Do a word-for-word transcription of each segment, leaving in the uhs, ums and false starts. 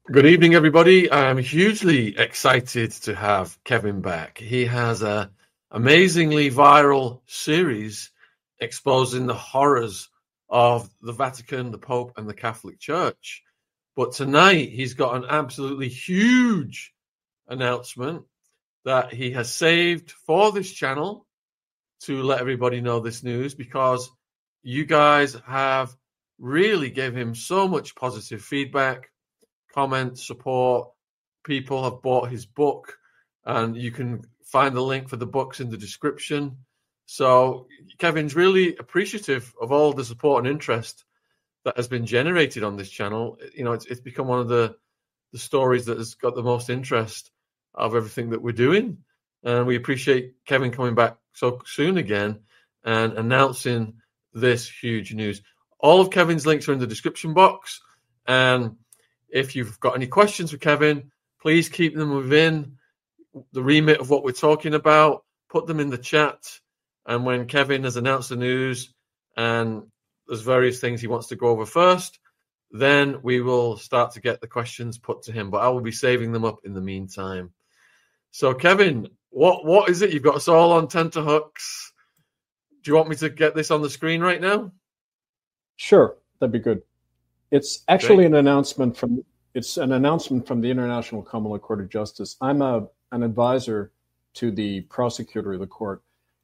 Good evening, everybody. I'm hugely excited to have Kevin back. He has an amazingly viral series exposing the horrors of the Vatican, the Pope, and the Catholic Church. But tonight, he's got an absolutely huge announcement that he has saved for this channel to let everybody know this news, because you guys have really gave him so much positive feedback, comments, support. People have bought his book, and you can find the link for the books in the description. So Kevin's really appreciative of all the support and interest that has been generated on this channel. You know, it's, it's become one of the, the stories that has got the most interest of everything that we're doing. And we appreciate Kevin coming back so soon again and announcing this huge news. All of Kevin's links are in the description box. And if you've got any questions for Kevin, please keep them within the remit of what we're talking about. Put them in the chat. And when Kevin has announced the news and there's various things he wants to go over first, then we will start to get the questions put to him. But I will be saving them up in the meantime. So, Kevin, what what is it? You've got us all on tenterhooks. Do you want me to get this on the screen right now? Sure, that'd be good. It's actually Great. an announcement from it's an announcement from the International Common Law Court of Justice. I'm a an advisor to the prosecutor of the court,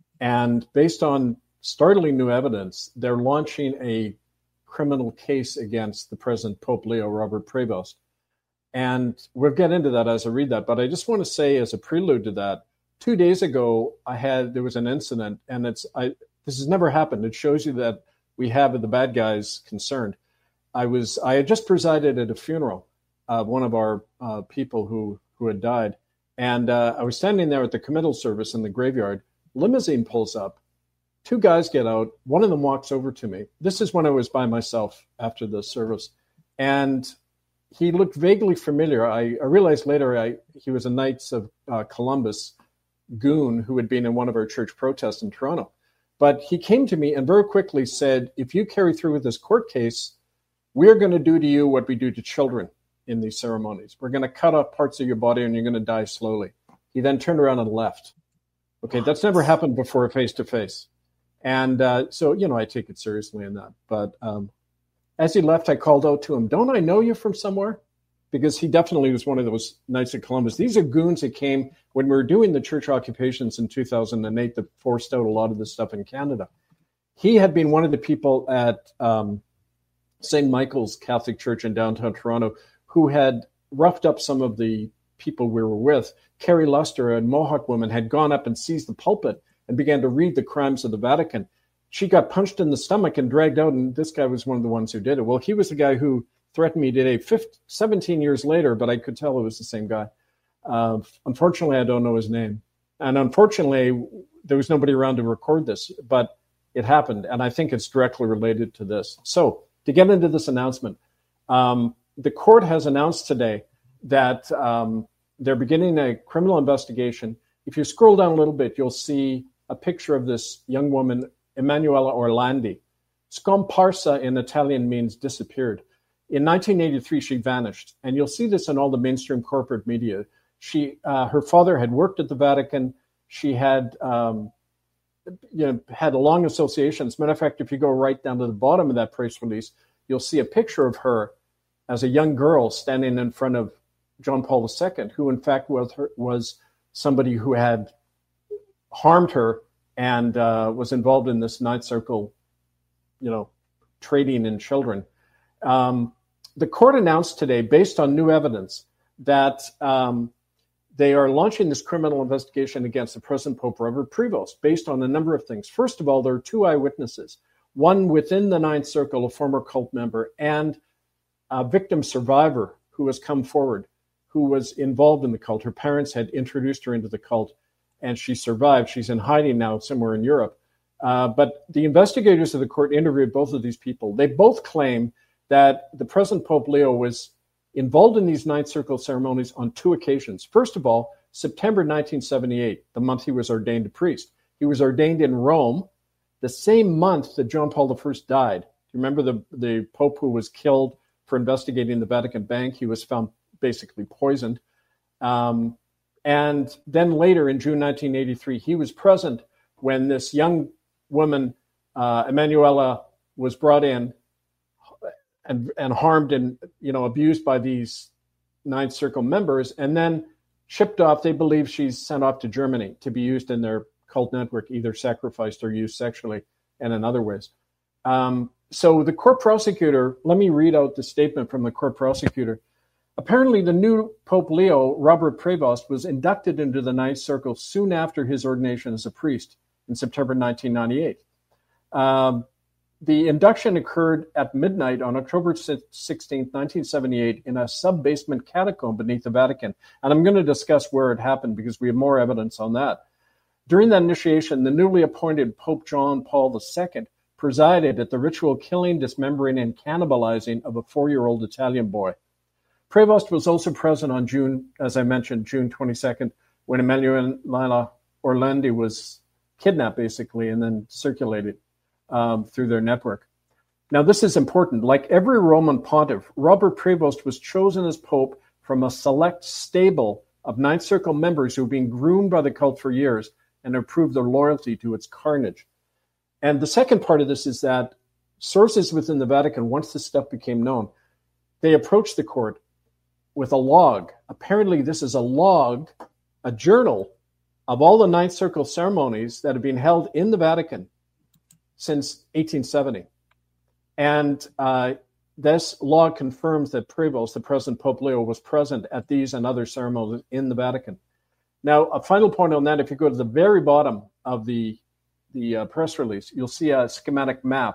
and based on startling new evidence, they're launching a criminal case against the present Pope Leo, Robert Prevost. And we'll get into that as I read that. But I just want to say, as a prelude to that, two days ago, I had there was an incident, and it's I this has never happened. It shows you that we have the bad guys concerned. I was I had just presided at a funeral of one of our uh, people who who had died, and uh, I was standing there at the committal service in the graveyard. Limousine pulls up. Two guys get out. One of them walks over to me. This is when I was by myself after the service, and he looked vaguely familiar. I, I realized later I, he was a Knights of uh, Columbus goon who had been in one of our church protests in Toronto. But he came to me and very quickly said, if you carry through with this court case, we're going to do to you what we do to children in these ceremonies. We're going to cut off parts of your body and you're going to die slowly. He then turned around and left. Okay, that's never happened before face-to-face. And uh, so, you know, I take it seriously in that. But um, as he left, I called out to him, don't I know you from somewhere? Because he definitely was one of those Knights of Columbus. These are goons that came when we were doing the church occupations in two thousand eight that forced out a lot of this stuff in Canada. He had been one of the people at um, Saint Michael's Catholic Church in downtown Toronto who had roughed up some of the people we were with. Carrie Luster, a Mohawk woman, had gone up and seized the pulpit and began to read the crimes of the Vatican. She got punched in the stomach and dragged out, and this guy was one of the ones who did it. Well, he was the guy who threatened me today, fifteen, seventeen years later, but I could tell it was the same guy. Uh, unfortunately, I don't know his name. And unfortunately, there was nobody around to record this, but it happened, and I think it's directly related to this. So to get into this announcement, um, the court has announced today that um, they're beginning a criminal investigation. If you scroll down a little bit, you'll see a picture of this young woman, Emanuela Orlandi. Scomparsa in Italian means disappeared. In nineteen eighty-three, she vanished, and you'll see this in all the mainstream corporate media. She, uh, her father had worked at the Vatican. She had, um, you know, had a long association. As a matter of fact, if you go right down to the bottom of that press release, you'll see a picture of her as a young girl standing in front of John Paul the Second, who in fact was her, was somebody who had harmed her and uh, was involved in this Ninth Circle, you know, trading in children. Um, the court announced today, based on new evidence, that um, they are launching this criminal investigation against the present Pope Robert Prevost, based on a number of things. First of all, there are two eyewitnesses, one within the Ninth Circle, a former cult member, and a victim survivor who has come forward, who was involved in the cult. Her parents had introduced her into the cult, and she survived. She's in hiding now somewhere in Europe. Uh, but the investigators of the court interviewed both of these people. They both claim that the present Pope Leo was involved in these Ninth Circle ceremonies on two occasions. First of all, September nineteen seventy-eight, the month he was ordained a priest. He was ordained in Rome the same month that John Paul the First died. You remember the, the Pope who was killed for investigating the Vatican Bank? He was found basically poisoned. Um, and then later in June nineteen eighty-three, he was present when this young woman, uh, Emanuela, was brought in and, and harmed and, you know, abused by these Ninth Circle members, and then shipped off. They believe she's sent off to Germany to be used in their cult network, either sacrificed or used sexually and in other ways. Um, so the court prosecutor, let me read out the statement from the court prosecutor. Apparently, the new Pope Leo, Robert Prevost, was inducted into the Ninth Circle soon after his ordination as a priest in September nineteen ninety-eight. Um, the induction occurred at midnight on October sixteenth, nineteen seventy-eight, in a sub-basement catacomb beneath the Vatican. And I'm going to discuss where it happened because we have more evidence on that. During that initiation, the newly appointed Pope John Paul the Second presided at the ritual killing, dismembering, and cannibalizing of a four-year-old Italian boy. Prevost was also present on June, as I mentioned, June twenty-second, when Emanuela Orlandi was kidnapped, basically, and then circulated um, through their network. Now, this is important. Like every Roman pontiff, Robert Prevost was chosen as pope from a select stable of Ninth Circle members who have been groomed by the cult for years and have proved their loyalty to its carnage. And the second part of this is that sources within the Vatican, once this stuff became known, they approached the court with a log. Apparently, this is a log, a journal of all the Ninth Circle ceremonies that have been held in the Vatican since eighteen seventy. And uh, this log confirms that Prevost, the present Pope Leo, was present at these and other ceremonies in the Vatican. Now, a final point on that, if you go to the very bottom of the, the uh, press release, you'll see a schematic map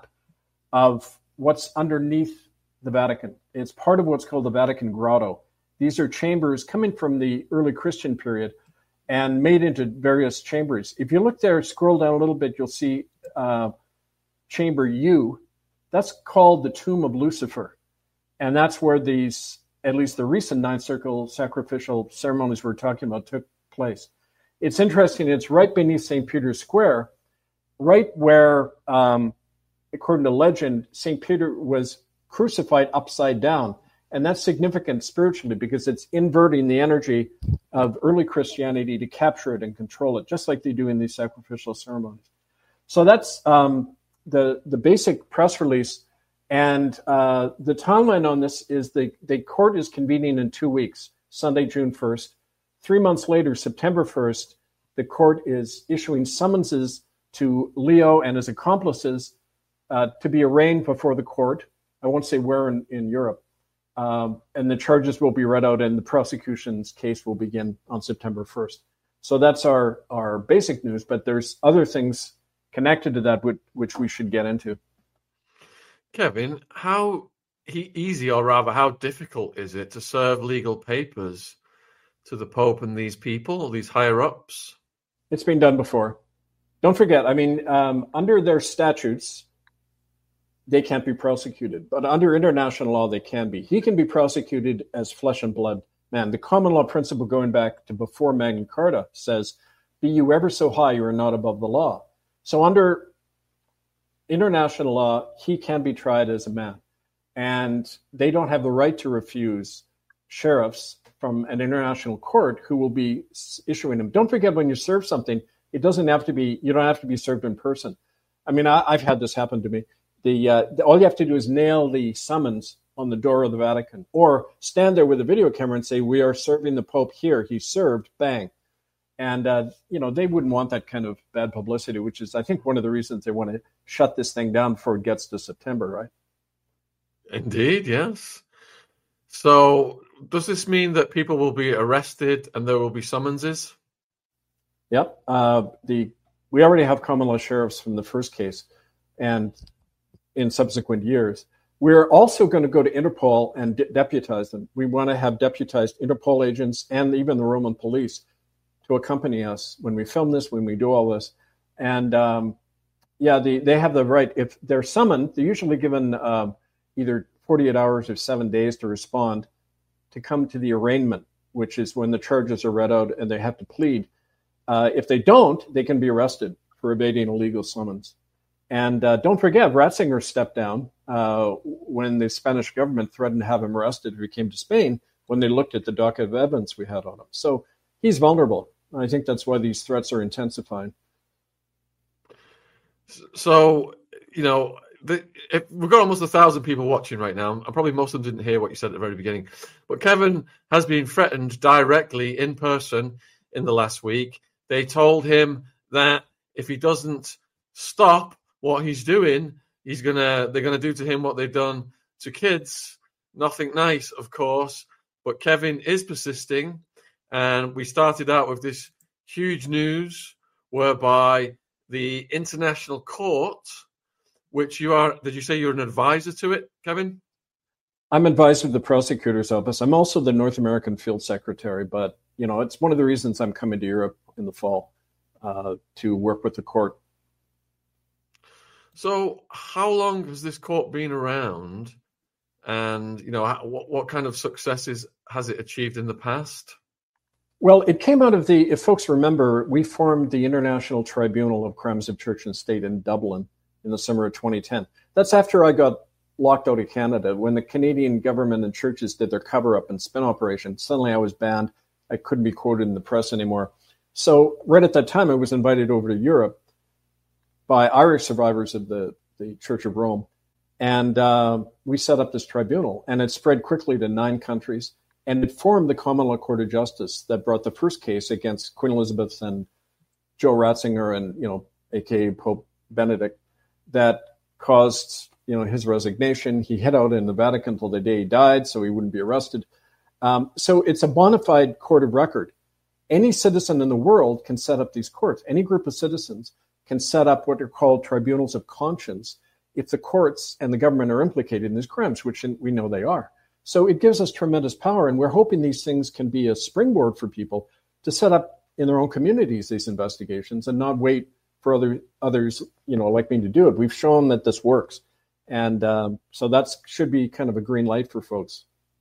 of what's underneath the Vatican. It's part of what's called the Vatican Grotto. These are chambers coming from the early Christian period and made into various chambers. If you look there, scroll down a little bit, you'll see uh, chamber U. That's called the Tomb of Lucifer. And that's where these, at least the recent Ninth Circle sacrificial ceremonies we're talking about, took place. It's interesting, it's right beneath Saint Peter's Square, right where, um, according to legend, Saint Peter was crucified upside down. And that's significant spiritually because it's inverting the energy of early Christianity to capture it and control it, just like they do in these sacrificial ceremonies. So that's um, the, the basic press release. And uh, the timeline on this is the, the court is convening in two weeks, Sunday, June first. Three months later, September first, the court is issuing summonses to Leo and his accomplices uh, to be arraigned before the court. I won't say where in, in Europe. Um, and the charges will be read out and the prosecution's case will begin on September first. So that's our, our basic news, but there's other things connected to that which, which we should get into. Kevin, how he, easy or rather how difficult is it to serve legal papers to the Pope and these people, these higher-ups? It's been done before. Don't forget, I mean, um, under their statutes, they can't be prosecuted. But under international law, they can be. He can be prosecuted as flesh and blood man. The common law principle going back to before Magna Carta says, be you ever so high, you are not above the law. So under international law, he can be tried as a man. And they don't have the right to refuse sheriffs from an international court who will be issuing them. Don't forget, when you serve something, it doesn't have to be, you don't have to be served in person. I mean, I, I've had this happen to me. The, uh, the all you have to do is nail the summons on the door of the Vatican, or stand there with a video camera and say, we are serving the Pope here. He served, bang. And, uh, you know, they wouldn't want that kind of bad publicity, which is, I think, one of the reasons they want to shut this thing down before it gets to September, right? Indeed, yes. So does this mean that people will be arrested and there will be summonses? Yep. Uh, the we already have common law sheriffs from the first case and in subsequent years. We're also going to go to Interpol and de- deputize them. We want to have deputized Interpol agents and even the Roman police to accompany us when we film this, when we do all this. And um, yeah, the, they have the right. If they're summoned, they're usually given uh, either forty-eight hours or seven days to respond, to come to the arraignment, which is when the charges are read out and they have to plead. Uh, if they don't, they can be arrested for evading a legal summons. And uh, don't forget, Ratzinger stepped down uh, when the Spanish government threatened to have him arrested if he came to Spain when they looked at the docket of evidence we had on him. So he's vulnerable. I think that's why these threats are intensifying. So, you know, the, if, we've got almost a thousand people watching right now, and probably most of them didn't hear what you said at the very beginning. But Kevin has been threatened directly in person in the last week. They told him that if he doesn't stop what he's doing, he's gonna they're gonna do to him what they've done to kids. Nothing nice, of course. But Kevin is persisting, and we started out with this huge news whereby the International Court, which you are, did you say you're an advisor to it, Kevin? I'm advisor of the prosecutor's office. I'm also the North American field secretary, but you know, it's one of the reasons I'm coming to Europe in the fall uh, to work with the court. So how long has this court been around, and you know, what, what kind of successes has it achieved in the past? Well, it came out of the, if folks remember, we formed the International Tribunal of Crimes of Church and State in Dublin in the summer of twenty ten. That's after I got locked out of Canada. When the Canadian government and churches did their cover-up and spin operation, suddenly I was banned. I couldn't be quoted in the press anymore. So right at that time, I was invited over to Europe by Irish survivors of the, the Church of Rome. And uh, we set up this tribunal, and it spread quickly to nine countries. And it formed the Common Law Court of Justice that brought the first case against Queen Elizabeth and Joe Ratzinger and, you know, A K A Pope Benedict, that caused, you know, his resignation. He hid out in the Vatican until the day he died, so he wouldn't be arrested. Um, so it's a bona fide court of record. Any citizen in the world can set up these courts. Any group of citizens can set up what are called tribunals of conscience if the courts and the government are implicated in these crimes, which we know they are. So it gives us tremendous power, and we're hoping these things can be a springboard for people to set up in their own communities these investigations and not wait for other others, you know, like me to do it. We've shown that this works, and um, so that should be kind of a green light for folks.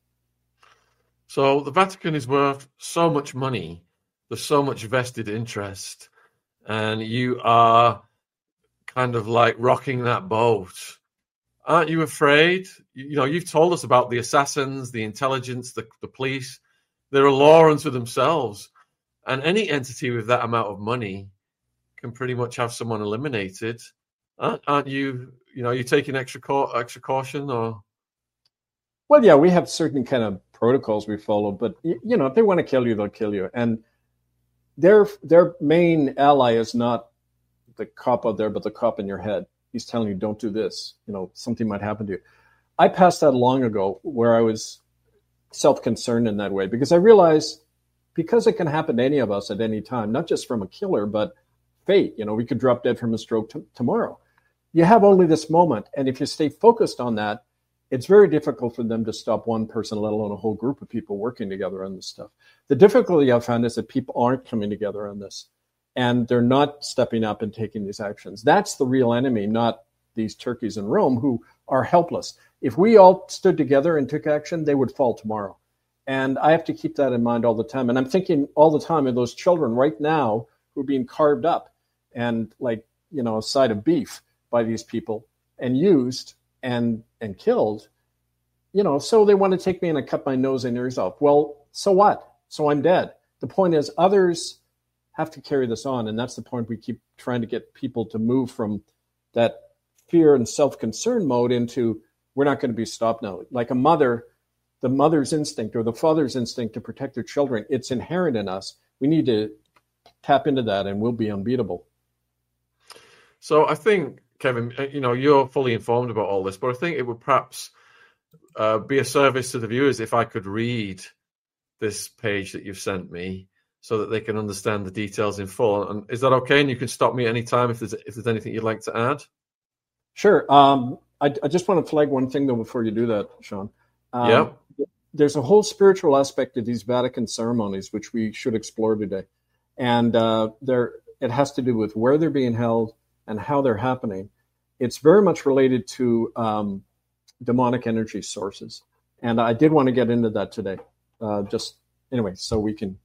So the Vatican is worth so much money. There's so much vested interest, and you are kind of like rocking that boat. Aren't you afraid? You know, you've told us about the assassins, the intelligence, the, the police. They're a law unto themselves. And any entity with that amount of money can pretty much have someone eliminated. Aren't, aren't you, you know, are you taking extra, extra caution or? Well, yeah, we have certain kind of protocols we follow, but, you know, if they want to kill you, they'll kill you. And their their main ally is not the cop out there, but the cop in your head. He's telling you, don't do this. You know, something might happen to you. I passed that long ago where I was self-concerned in that way because I realized because it can happen to any of us at any time, not just from a killer, but fate. You know, we could drop dead from a stroke t- tomorrow. You have only this moment. And if you stay focused on that, it's very difficult for them to stop one person, let alone a whole group of people working together on this stuff. The difficulty I've found is that people aren't coming together on this. And they're not stepping up and taking these actions. That's the real enemy, not these turkeys in Rome who are helpless. If we all stood together and took action, they would fall tomorrow. And I have to keep that in mind all the time. And I'm thinking all the time of those children right now who are being carved up and like, you know, a side of beef by these people and used and and killed. You know, so they want to take me and I cut my nose and ears off. Well, so what? So I'm dead. The point is others have to carry this on. And that's the point we keep trying to get people to move from that fear and self-concern mode into we're not going to be stopped now. Like a mother, the mother's instinct or the father's instinct to protect their children, it's inherent in us. We need to tap into that and we'll be unbeatable. So I think, Kevin, you know, you're fully informed about all this, but I think it would perhaps uh, be a service to the viewers if I could read this page that you've sent me, so that they can understand the details in full. And is that okay? And you can stop me at any time if there's if there's anything you'd like to add. Sure. Um, I, I just want to flag one thing, though, before you do that, Sean. Um, yeah. There's a whole spiritual aspect of these Vatican ceremonies, which we should explore today. And uh, there, it has to do with where they're being held and how they're happening. It's very much related to um, demonic energy sources. And I did want to get into that today. Uh, just anyway, so we can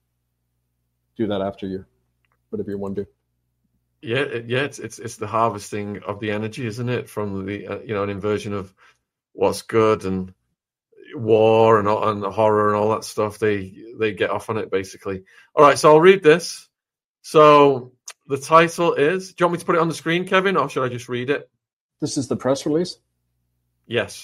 do that after you, whatever you want to do. Yeah, yeah, it's it's it's the harvesting of the energy, isn't it? From the uh, you know, an inversion of what's good, and war and, and horror and all that stuff. They they get off on it, basically. All right, so I'll read this. So the title is, do you want me to put it on the screen, Kevin, or should I just read it? This is the press release? Yes.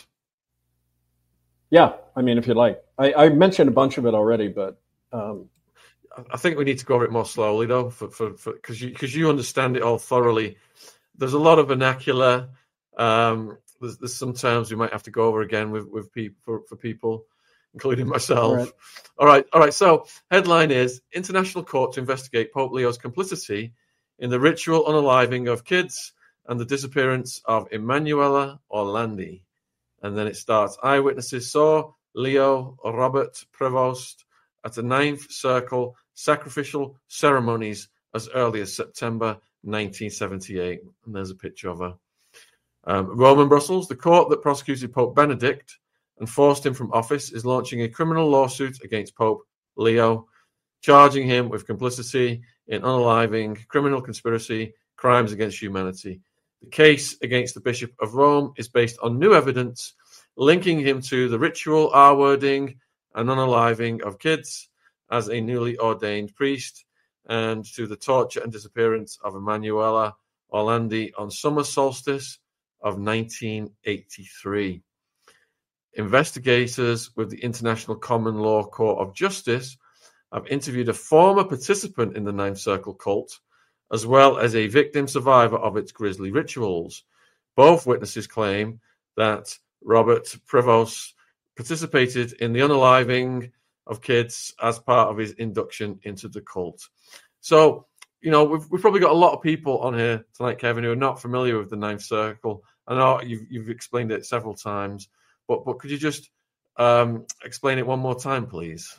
Yeah, I mean, if you like. I, I mentioned a bunch of it already, but... Um... I think we need to go over it more slowly, though, for for because you, because you understand it all thoroughly. There's a lot of vernacular. Um, there's, there's some terms we might have to go over again with, with people for, for people, including myself. All right. all right, all right. So, headline is International Court to investigate Pope Leo's complicity in the ritual unaliving of kids and the disappearance of Emanuela Orlandi. And then it starts, eyewitnesses saw Leo Robert Prevost at the Ninth Circle sacrificial ceremonies as early as September nineteen seventy-eight. And there's a picture of her. Um, Rome and Brussels, the court that prosecuted Pope Benedict and forced him from office is launching a criminal lawsuit against Pope Leo, charging him with complicity in unaliving, criminal conspiracy, crimes against humanity. The case against the Bishop of Rome is based on new evidence linking him to the ritual R-wording and unaliving of kids as a newly ordained priest, and to the torture and disappearance of Emanuela Orlandi on summer solstice of nineteen eighty-three. Investigators with the International Common Law Court of Justice have interviewed a former participant in the Ninth Circle cult, as well as a victim survivor of its grisly rituals. Both witnesses claim that Robert Prevost participated in the unaliving of kids as part of his induction into the cult. So, you know, we've, we've probably got a lot of people on here tonight, Kevin, who are not familiar with the Ninth Circle. I know you've, you've explained it several times, but, but could you just um, explain it one more time, please?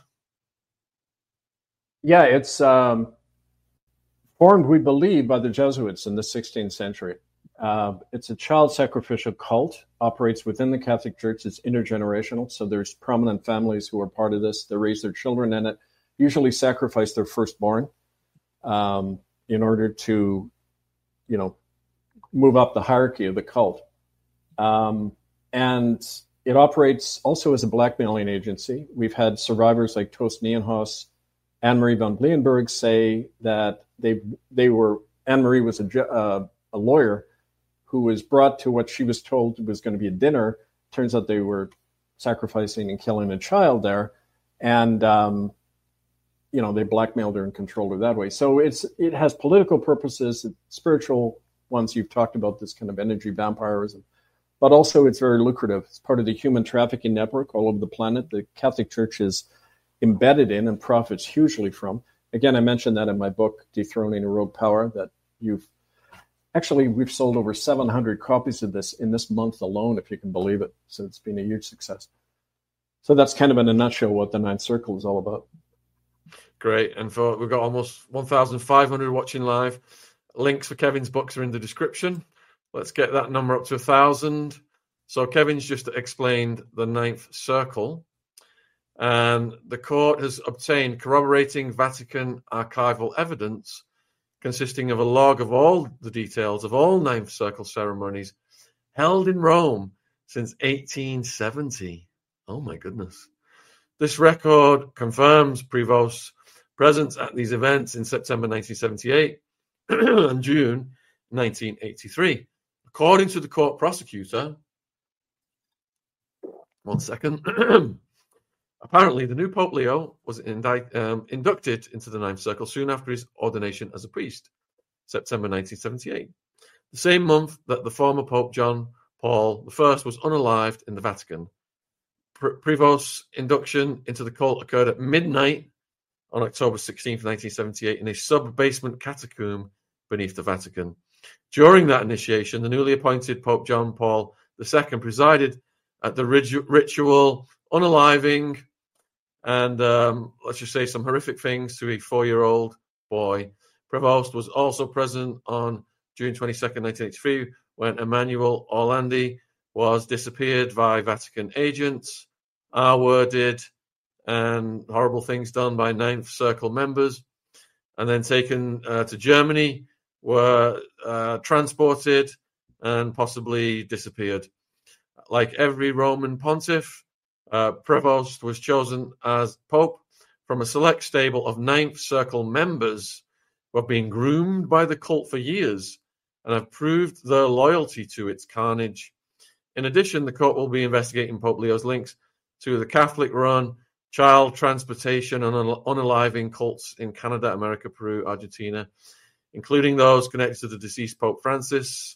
Yeah, it's um, formed, we believe, by the Jesuits in the sixteenth century. Uh, it's a child sacrificial cult, operates within the Catholic Church. It's intergenerational, so there's prominent families who are part of this. They raise their children in it, usually sacrifice their firstborn um, in order to, you know, move up the hierarchy of the cult. Um, and it operates also as a blackmailing agency. We've had survivors like Toast Nienhuis, Anne-Marie von Blienberg say that they they were, Anne-Marie was a, uh, a lawyer who was brought to what she was told was going to be a dinner. Turns out they were sacrificing and killing a child there. And, um, you know, they blackmailed her and controlled her that way. So it's it has political purposes, spiritual ones. You've talked about this kind of energy vampirism. But also it's very lucrative. It's part of the human trafficking network all over the planet. The Catholic Church is embedded in and profits hugely from. Again, I mentioned that in my book, Dethroning a Rogue Power, that you've Actually, we've sold over seven hundred copies of this in this month alone, if you can believe it. So it's been a huge success. So that's kind of in a nutshell what the Ninth Circle is all about. Great. And for we've got almost one thousand five hundred watching live. Links for Kevin's books are in the description. Let's get that number up to one thousand. So Kevin's just explained the Ninth Circle. And the court has obtained corroborating Vatican archival evidence consisting of a log of all the details of all Ninth Circle ceremonies held in Rome since eighteen seventy. Oh, my goodness. This record confirms Prevost's presence at these events in September nineteen seventy-eight and June nineteen eighty-three. According to the court prosecutor, one second, apparently the new Pope Leo was indict, um, inducted into the Ninth Circle soon after his ordination as a priest, September nineteen seventy-eight, the same month that the former Pope John Paul the First was unalived in the Vatican. Prevost's induction into the cult occurred at midnight on October sixteenth, nineteen seventy-eight, in a sub-basement catacomb beneath the Vatican. During that initiation, the newly appointed Pope John Paul the Second presided at the ritu- ritual unaliving and, um, let's just say, some horrific things to a four-year-old boy. Prevost was also present on June twenty-second, nineteen eighty-three, when Emanuela Orlandi was disappeared by Vatican agents, R-worded, and horrible things done by Ninth Circle members, and then taken uh, to Germany, were uh, transported and possibly disappeared. Like every Roman pontiff, Uh, Prevost was chosen as Pope from a select stable of Ninth Circle members who have been groomed by the cult for years and have proved their loyalty to its carnage. In addition, the court will be investigating Pope Leo's links to the Catholic-run child transportation and unaliving cults in Canada, America, Peru, Argentina, including those connected to the deceased Pope Francis,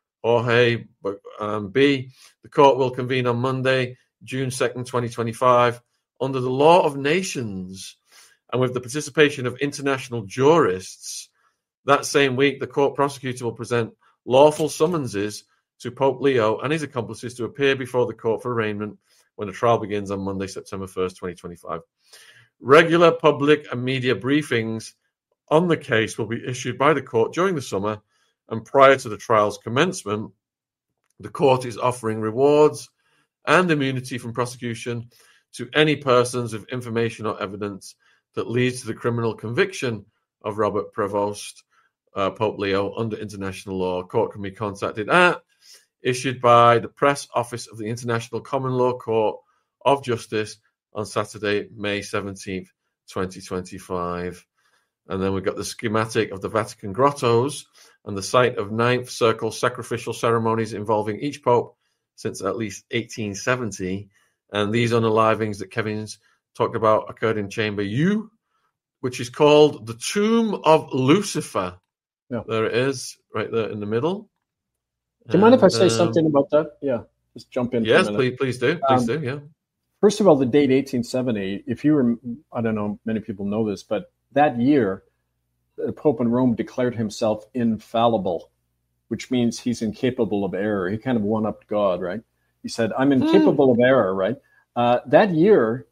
Jorge um, B. The court will convene on Monday, June second, twenty twenty-five, under the law of nations and with the participation of international jurists. That same week, the court prosecutor will present lawful summonses to Pope Leo and his accomplices to appear before the court for arraignment when the trial begins on Monday, September first, twenty twenty-five. Regular public and media briefings on the case will be issued by the court during the summer, and prior to the trial's commencement, the court is offering rewards and immunity from prosecution to any persons with information or evidence that leads to the criminal conviction of Robert Prevost, uh, Pope Leo, under international law. Court can be contacted at issued by the press office of the International Common Law Court of Justice on Saturday, May seventeenth, twenty twenty-five. And then we've got the schematic of the Vatican grottos and the site of Ninth Circle sacrificial ceremonies involving each pope since at least eighteen seventy. And these unalivings that Kevin's talked about occurred in Chamber U, which is called the Tomb of Lucifer. Yeah. There it is, right there in the middle. Do you mind if I say um, something about that? Yeah, just jump in. Yes, please, please do. Please um, do, yeah. First of all, the date eighteen seventy, if you were, I don't know, many people know this, but that year, the Pope in Rome declared himself infallible, which means he's incapable of error. He kind of one-upped God, right? He said, I'm incapable mm. of error, right? Uh, that year,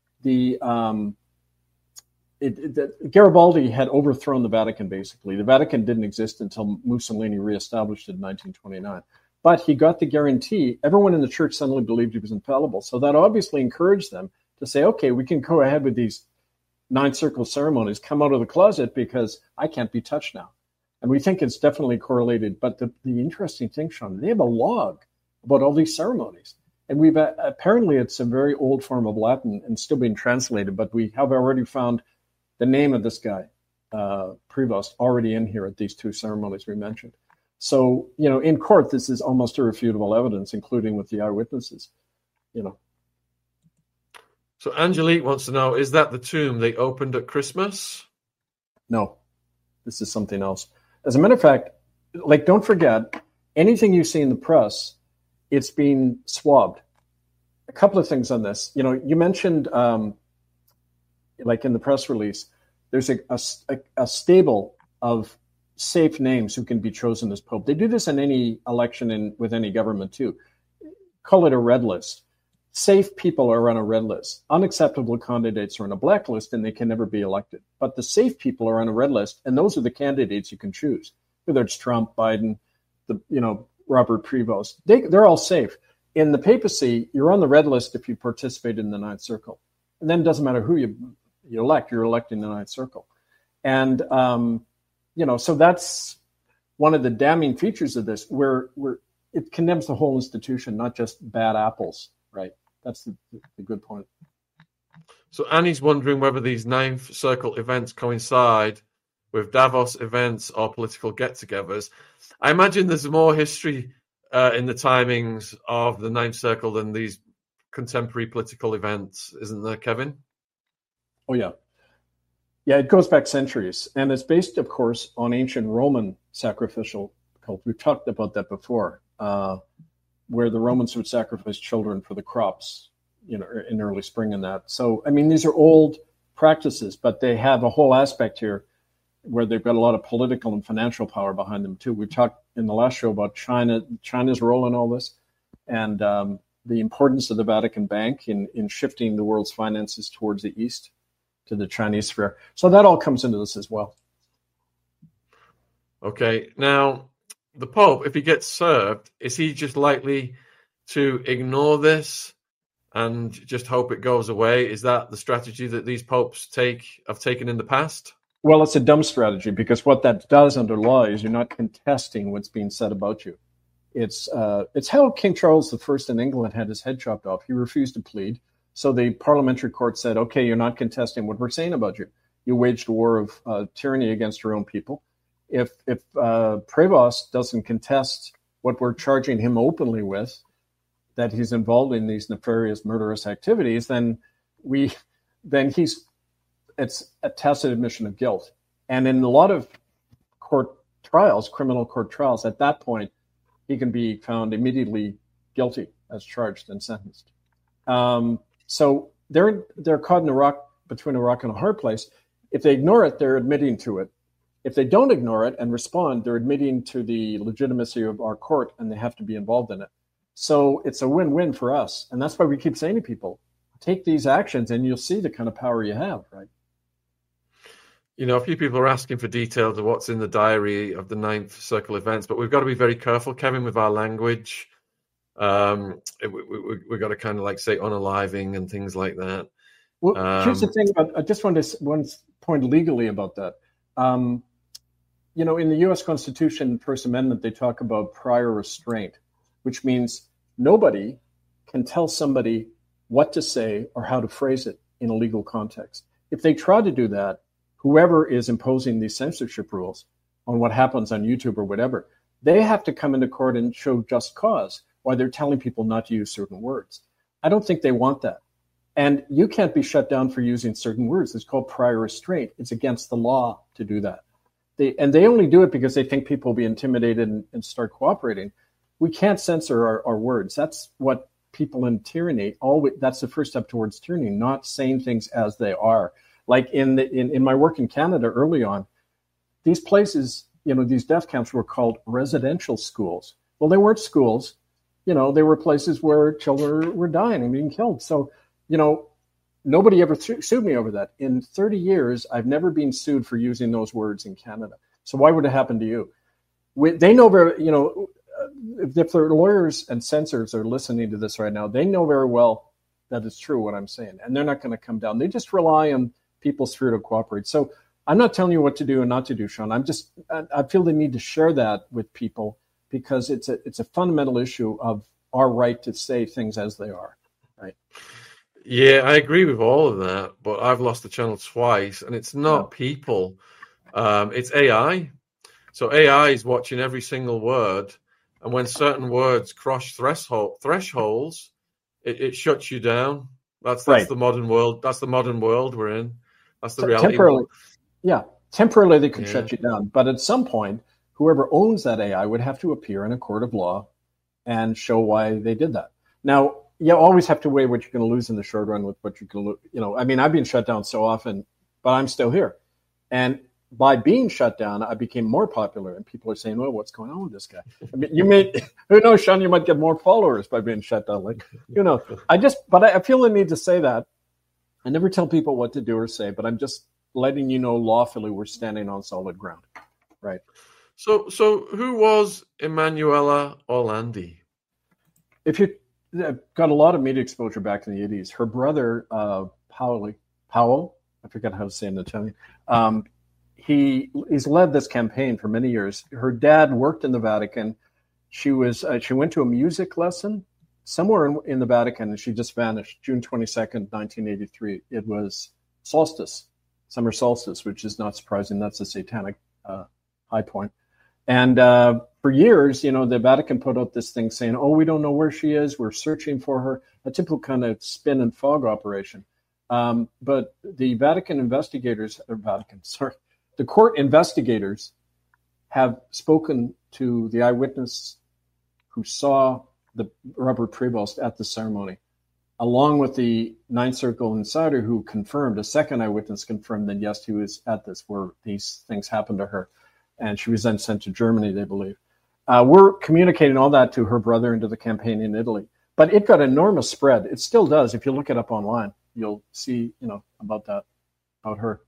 the um, it, it, the, Garibaldi had overthrown the Vatican, basically. The Vatican didn't exist until Mussolini reestablished it in nineteen twenty-nine. But he got the guarantee. Everyone in the church suddenly believed he was infallible. So that obviously encouraged them to say, okay, we can go ahead with these Ninth Circle ceremonies, come out of the closet because I can't be touched now. And we think it's definitely correlated. But the, the interesting thing, Sean, they have a log about all these ceremonies. And we've uh, apparently it's a very old form of Latin and still being translated, but we have already found the name of this guy, uh, Prevost, already in here at these two ceremonies we mentioned. So, you know, in court, this is almost irrefutable evidence, including with the eyewitnesses, you know. So Angelique wants to know, is that the tomb they opened at Christmas? No, this is something else. As a matter of fact, like, don't forget, anything you see in the press, it's being swabbed. A couple of things on this. You know, you mentioned, um, like in the press release, there's a, a, a stable of safe names who can be chosen as pope. They do this in any election and with any government too. Call it a red list. Safe people are on a red list. Unacceptable candidates are on a black list and they can never be elected. But the safe people are on a red list, and those are the candidates you can choose. Whether it's Trump, Biden, the you know Robert Prevost, they they're all safe. In the papacy, you're on the red list if you participate in the Ninth Circle, and then it doesn't matter who you you elect. You're electing the Ninth Circle, and um, you know so that's one of the damning features of this, where where it condemns the whole institution, not just bad apples, right? That's the, the good point. So Annie's wondering whether these Ninth Circle events coincide with Davos events or political get-togethers. I imagine there's more history uh, in the timings of the Ninth Circle than these contemporary political events, isn't there, Kevin? Oh, yeah. Yeah, it goes back centuries. And it's based, of course, on ancient Roman sacrificial cult. We've talked about that before. Uh, where the Romans would sacrifice children for the crops, you know, in early spring and that. So, I mean, these are old practices, but they have a whole aspect here where they've got a lot of political and financial power behind them too. We talked in the last show about China, China's role in all this, and um, the importance of the Vatican Bank in, in shifting the world's finances towards the East, to the Chinese sphere. So that all comes into this as well. Okay, now, the Pope, if he gets served, is he just likely to ignore this and just hope it goes away? Is that the strategy that these popes take have taken in the past? Well, it's a dumb strategy, because what that does under law is you're not contesting what's being said about you. It's uh, it's how King Charles the First in England had his head chopped off. He refused to plead. So the parliamentary court said, okay, you're not contesting what we're saying about you. You waged a war of uh, tyranny against your own people. If if uh, Prevost doesn't contest what we're charging him openly with, that he's involved in these nefarious, murderous activities, then we, then he's, it's a tacit admission of guilt. And in a lot of court trials, criminal court trials, at that point, he can be found immediately guilty as charged and sentenced. Um, so they're they're caught in a rock between a rock and a hard place. If they ignore it, they're admitting to it. If they don't ignore it and respond, they're admitting to the legitimacy of our court, and they have to be involved in it. So it's a win-win for us. And that's why we keep saying to people, take these actions and you'll see the kind of power you have, right? You know, a few people are asking for details of what's in the diary of the Ninth Circle events, but we've got to be very careful, Kevin, with our language. Um, we, we, we've got to kind of like say unaliving and things like that. Well, um, here's the thing about, I just want to one point legally about that. Um, you know, in the U S Constitution, First Amendment, they talk about prior restraint, which means nobody can tell somebody what to say or how to phrase it in a legal context. If they try to do that, whoever is imposing these censorship rules on what happens on YouTube or whatever, they have to come into court and show just cause why they're telling people not to use certain words. I don't think they want that. And you can't be shut down for using certain words. It's called prior restraint. It's against the law to do that. They, and they only do it because they think people will be intimidated and, and start cooperating. We can't censor our, our words. That's what people in tyranny, always, that's the first step towards tyranny, not saying things as they are. Like in, the, in in my work in Canada early on, these places, you know, these death camps were called residential schools. Well, they weren't schools. You know, they were places where children were dying and being killed. So, you know, nobody ever th- sued me over that. In thirty years, I've never been sued for using those words in Canada. So why would it happen to you? We, they know very, you know, if their lawyers and censors are listening to this right now, they know very well that it's true what I'm saying, and they're not going to come down. They just rely on people's spirit to cooperate. So I'm not telling you what to do and not to do, Sean. I'm just, I feel the need to share that with people because it's a, it's a fundamental issue of our right to say things as they are, right? Yeah, I agree with all of that, but I've lost the channel twice, and it's not Yeah. people. Um, it's A I. So A I is watching every single word, and when certain words cross threshold thresholds, it, it shuts you down. That's that's Right. the modern world. That's the modern world we're in. That's the Te- reality. Temporarily, yeah, temporarily they could Yeah. shut you down, but at some point, whoever owns that A I would have to appear in a court of law and show why they did that. Now, you always have to weigh what you're going to lose in the short run with what you can lose. You know, I mean, I've been shut down so often, but I'm still here. And by being shut down, I became more popular, and people are saying, "Oh, what's going on with this guy?" I mean, you may, who knows, Sean? You might get more followers by being shut down. Like, you know, I just, but I, I feel the need to say that. I never tell people what to do or say, but I'm just letting you know lawfully we're standing on solid ground, right? So, so who was Emanuela Orlandi? If you uh, got a lot of media exposure back in the eighties, her brother, uh, Paolo, Paolo, I forget how to say it in Italian, um, he he's led this campaign for many years. Her dad worked in the Vatican. She was uh, she went to a music lesson somewhere in, in the Vatican, and she just vanished. June twenty-second, nineteen eighty-three. It was solstice, summer solstice, which is not surprising. That's a satanic uh, high point. And uh, for years, you know, the Vatican put out this thing saying, "Oh, we don't know where she is. We're searching for her." A typical kind of spin and fog operation. Um, but the Vatican investigators, or Vatican, sorry, the court investigators have spoken to the eyewitness who saw the Robert Prevost at the ceremony, along with the Ninth Circle insider who confirmed, a second eyewitness confirmed that, yes, he was at this, where these things happened to her. And she was then sent to Germany, they believe. Uh, we're communicating all that to her brother and to the campaign in Italy. But it got enormous spread. It still does. If you look it up online, you'll see, you know, about that, about her.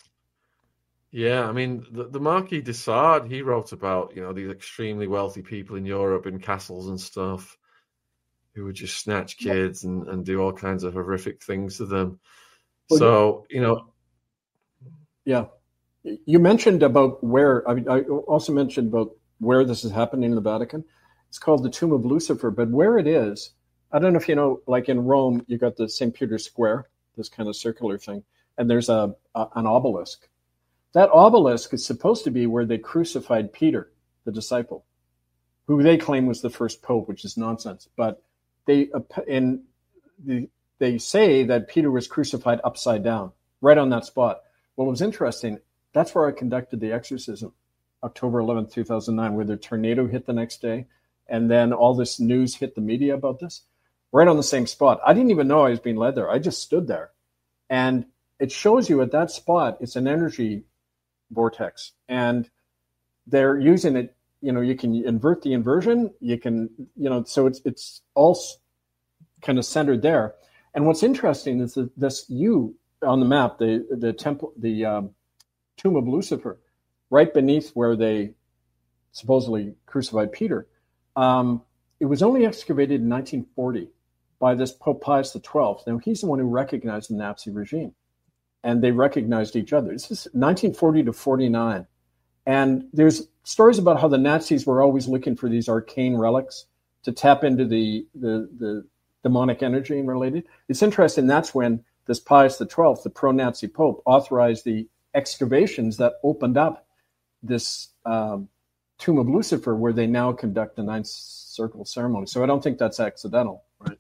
Yeah, I mean, the, the Marquis de Sade, he wrote about, you know, these extremely wealthy people in Europe in castles and stuff who would just snatch kids and, and do all kinds of horrific things to them. Well, So, you know. Yeah. You mentioned about where, I mean, I also mentioned about where this is happening in the Vatican. It's called the Tomb of Lucifer, but where it is, I don't know if you know, like in Rome, you got the Saint Peter's Square, this kind of circular thing, and there's a, a an obelisk. That obelisk is supposed to be where they crucified Peter, the disciple, who they claim was the first pope, which is nonsense. But they in the, they say that Peter was crucified upside down, right on that spot. Well, it was interesting. That's where I conducted the exorcism, October eleventh, two thousand nine, where the tornado hit the next day. And then all this news hit the media about this, right on the same spot. I didn't even know I was being led there. I just stood there. And it shows you at that spot, it's an energy vortex. And they're using it, you know, you can invert the inversion. You can, you know, so it's it's all kind of centered there. And what's interesting is that this U on the map, the the temple, the um, tomb of Lucifer, right beneath where they supposedly crucified Peter. Um, it was only excavated in nineteen forty by this Pope Pius the twelfth. Now, he's the one who recognized the Nazi regime, and they recognized each other. This is nineteen forty to forty-nine. And there's stories about how the Nazis were always looking for these arcane relics to tap into the, the, the demonic energy and related. It's interesting. That's when this Pius the twelfth, the pro-Nazi Pope, authorized the excavations that opened up this um, Tomb of Lucifer, where they now conduct the ninth circle ceremony. So I don't think that's accidental, right?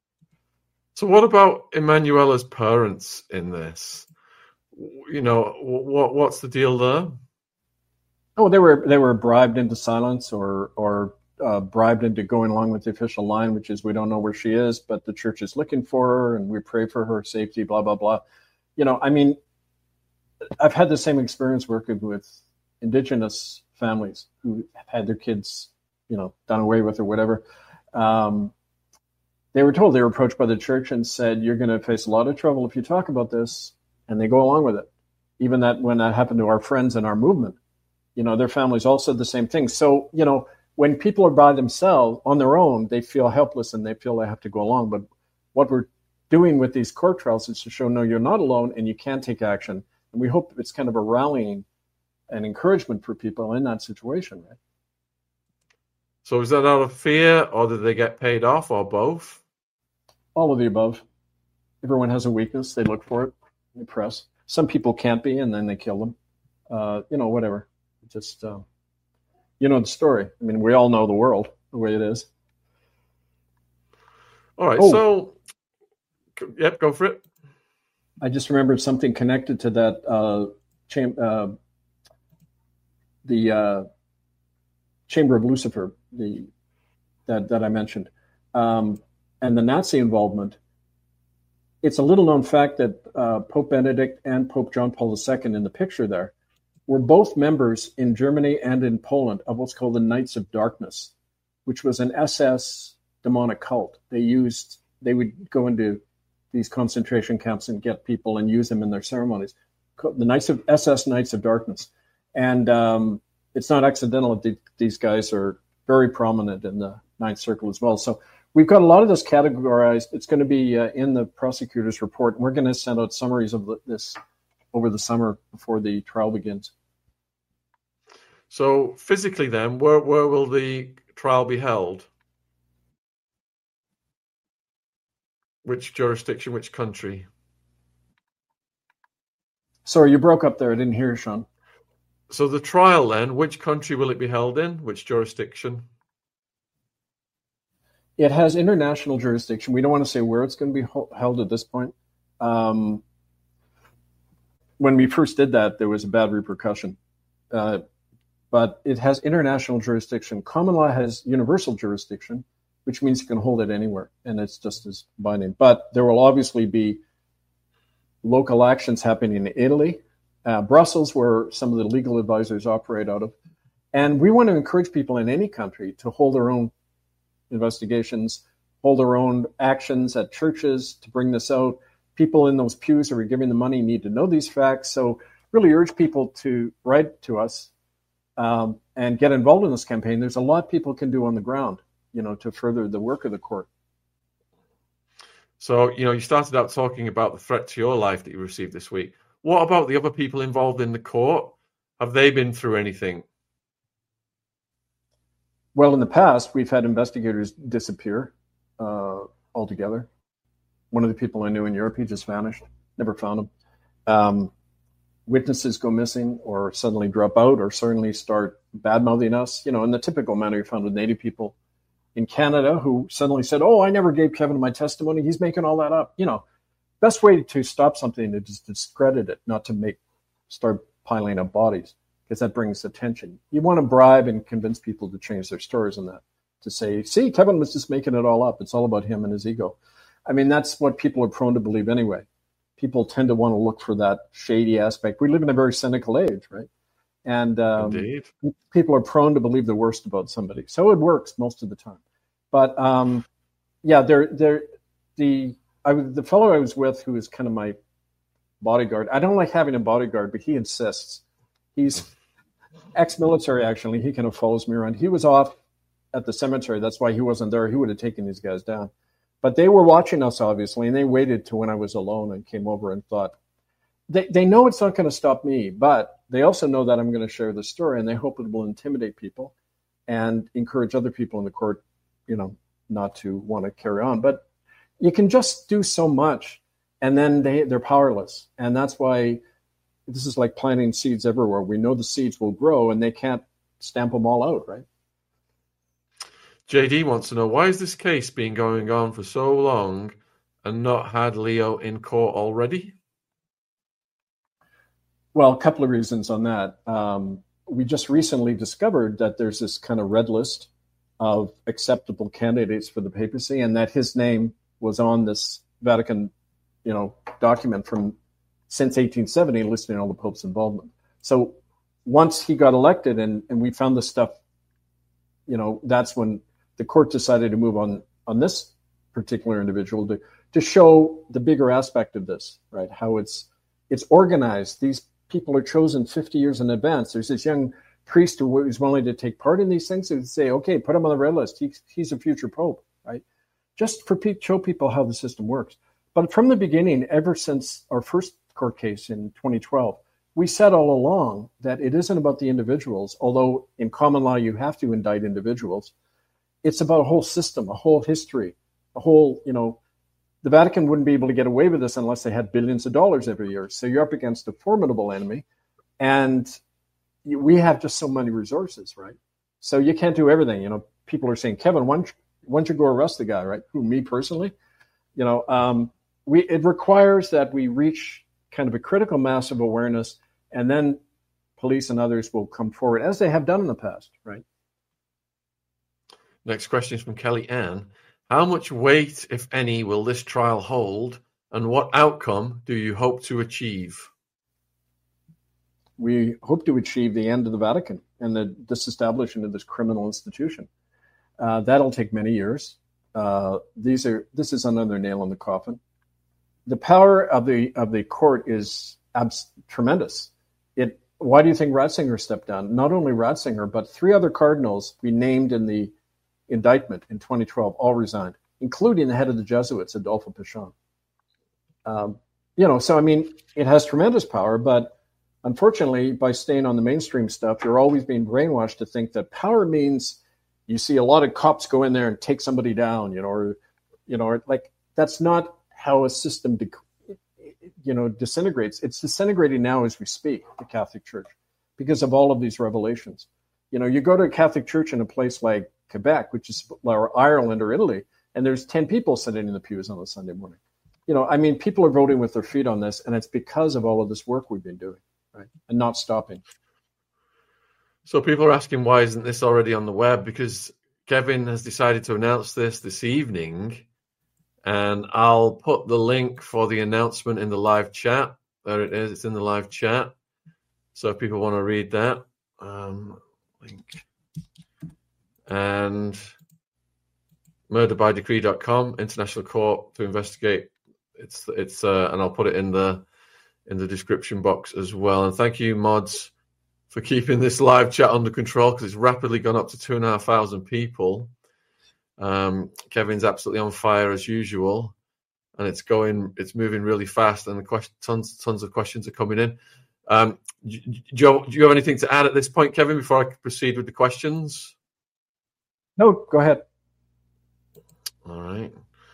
So what about Emanuela's parents in this? You know, what what's the deal there? Oh, they were they were bribed into silence, or or uh, bribed into going along with the official line, which is we don't know where she is, but the church is looking for her, and we pray for her safety. Blah blah blah. You know, I mean, I've had the same experience working with Indigenous families who have had their kids, you know, done away with or whatever. Um, they were told, they were approached by the church and said, you're going to face a lot of trouble if you talk about this. And they go along with it. Even that when that happened to our friends in our movement, you know, their families all said the same thing. So, you know, when people are by themselves on their own, they feel helpless and they feel they have to go along. But what we're doing with these court trials is to show, no, you're not alone and you can take action. And we hope it's kind of a rallying and encouragement for people in that situation, right? So is that out of fear, or did they get paid off, or both? All of the above. Everyone has a weakness. They look for it. They press. Some people can't be, and then they kill them. Uh, you know, whatever. Just, uh, you know the story. I mean, we all know the world, the way it is. All right, oh. so, yep, go for it. I just remembered something connected to that uh, cham- uh, the uh, Chamber of Lucifer, the that that I mentioned, um, and the Nazi involvement. It's a little known fact that uh, Pope Benedict and Pope John Paul the Second in the picture there were both members in Germany and in Poland of what's called the Knights of Darkness, which was an S S demonic cult. They used they would go into these concentration camps and get people and use them in their ceremonies. The Knights of S S Knights of Darkness. And um, it's not accidental that these guys are very prominent in the Ninth Circle as well. So we've got a lot of this categorized. It's going to be uh, in the prosecutor's report. We're going to send out summaries of this over the summer before the trial begins. So physically then, where, where will the trial be held? Which jurisdiction, which country? Sorry, you broke up there. I didn't hear you, Sean. So the trial then, which country will it be held in? Which jurisdiction? It has international jurisdiction. We don't want to say where it's going to be held at this point. Um, when we first did that, there was a bad repercussion. Uh, but it has international jurisdiction. Common law has universal jurisdiction, which means you can hold it anywhere, and it's just as binding. But there will obviously be local actions happening in Italy, uh, Brussels, where some of the legal advisors operate out of. And we want to encourage people in any country to hold their own investigations, hold their own actions at churches to bring this out. People in those pews who are giving the money need to know these facts. So really urge people to write to us um, and get involved in this campaign. There's a lot people can do on the ground, you know, to further the work of the court. So, you know, you started out talking about the threat to your life that you received this week. What about the other people involved in the court? Have they been through anything? Well, in the past, we've had investigators disappear. Uh, altogether. One of the people I knew in Europe, he just vanished. Never found him. Um, witnesses go missing or suddenly drop out or suddenly start bad-mouthing us, you know, in the typical manner you found with Native people in Canada who suddenly said, oh, I never gave Kevin my testimony. He's making all that up. You know, best way to stop something is to discredit it, not to make start piling up bodies, because that brings attention. You want to bribe and convince people to change their stories on that, to say, see, Kevin was just making it all up. It's all about him and his ego. I mean, that's what people are prone to believe anyway. People tend to want to look for that shady aspect. We live in a very cynical age, right? And um, people are prone to believe the worst about somebody. So it works most of the time. But um, yeah, they're, they're, the I was, the fellow I was with, who is kind of my bodyguard. I don't like having a bodyguard, but he insists. He's ex-military, actually. He kind of follows me around. He was off at the cemetery. That's why he wasn't there. He would have taken these guys down. But they were watching us, obviously, and they waited to when I was alone and came over and thought, they, they know it's not going to stop me, but they also know that I'm going to share the story, and they hope it will intimidate people and encourage other people in the court, you know, not to want to carry on. But you can just do so much, and then they, they're powerless. And that's why this is like planting seeds everywhere. We know the seeds will grow, and they can't stamp them all out, right? J D wants to know, why is this case been going on for so long and not had Leo in court already? Well, a couple of reasons on that. Um, we just recently discovered that there's this kind of red list of acceptable candidates for the papacy, and that his name was on this Vatican, you know, document from since eighteen seventy listing all the Pope's involvement. So once he got elected and, and we found this stuff, you know, that's when the court decided to move on on this particular individual to, to show the bigger aspect of this, right? How it's it's organized. These people are chosen fifty years in advance. There's this young priest who is willing to take part in these things and say, okay, put him on the red list. He, he's a future pope, right? Just for pe- show people how the system works. But from the beginning, ever since our first court case in twenty twelve, we said all along that it isn't about the individuals, although in common law you have to indict individuals. It's about a whole system, a whole history, a whole, you know, the Vatican wouldn't be able to get away with this unless they had billions of dollars every year. So you're up against a formidable enemy, and we have just so many resources, right? So you can't do everything. You know, people are saying, Kevin, why don't you, why don't you go arrest the guy, right? Who, me personally? You know, um, we it requires that we reach kind of a critical mass of awareness, and then police and others will come forward, as they have done in the past, right? Next question is from Kelly Ann. How much weight, if any, will this trial hold, and what outcome do you hope to achieve? We hope to achieve the end of the Vatican and the disestablishment of this criminal institution. Uh, that'll take many years. Uh, these are this is another nail in the coffin. The power of the of the court is abs- tremendous. It. Why do you think Ratzinger stepped down? Not only Ratzinger, but three other cardinals we named in the indictment in twenty twelve all resigned, including the head of the Jesuits, Adolfo Pichon. Um, you know, so I mean, it has tremendous power, but unfortunately, by staying on the mainstream stuff, you're always being brainwashed to think that power means you see a lot of cops go in there and take somebody down, you know, or, you know, or like that's not how a system, de- you know, disintegrates. It's disintegrating now as we speak, the Catholic Church, because of all of these revelations. You know, you go to a Catholic church in a place like Quebec, which is or Ireland or Italy, and there's ten people sitting in the pews on a Sunday morning. You know, I mean, people are voting with their feet on this, and it's because of all of this work we've been doing, right, and not stopping. So people are asking, why isn't this already on the web? Because Kevin has decided to announce this this evening, and I'll put the link for the announcement in the live chat. There it is. It's in the live chat. So if people want to read that, um, link. And murder by decree dot com, International Court to investigate. It's it's uh, and I'll put it in the in the description box as well. And thank you, mods, for keeping this live chat under control, because it's rapidly gone up to two and a half thousand people. Um, Kevin's absolutely on fire as usual, and it's going, it's moving really fast, and the question, tons, tons of questions are coming in. Um, Joe, do you have anything to add at this point, Kevin, before I proceed with the questions? No, go ahead. All right.